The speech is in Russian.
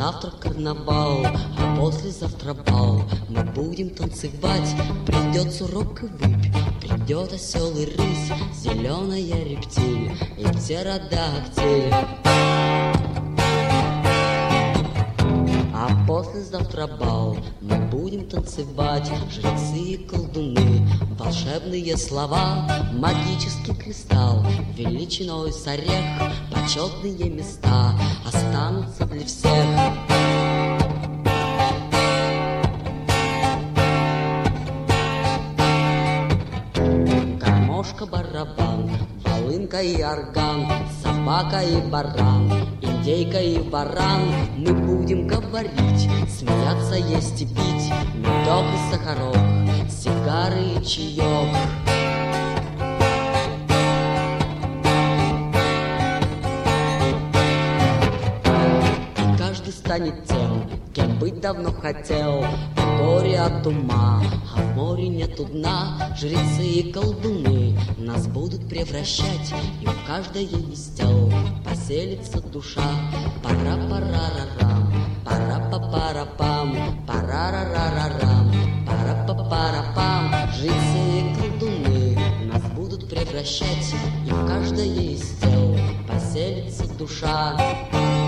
Завтра карнавал, а послезавтра бал. Мы будем танцевать, придет сурок и выпь, придет осел и рысь, зеленая рептиль и птеродактиль. А послезавтра бал, мы будем танцевать, жрецы и колдуны, волшебные слова, магический кристалл, величиной с орех, почетные места останутся для всех. Гармошка, барабан, волынка и орган, собака и баран, индейка и баран. Мы будем говорить, смеяться, есть и пить, медок и сахарок, сигары и чаек. И каждый станет тем, кем быть давно хотел. В горе от ума, а в море нету дна. Жрецы и колдуны нас будут превращать, и в каждое из тел поселится душа. Пара-пара-рарам, пара-па-пара-пам, пара-ра-ра-рарам, пара-па-пара-пам. Жрецы и колдуны нас будут превращать, и в каждое из тел поселится душа.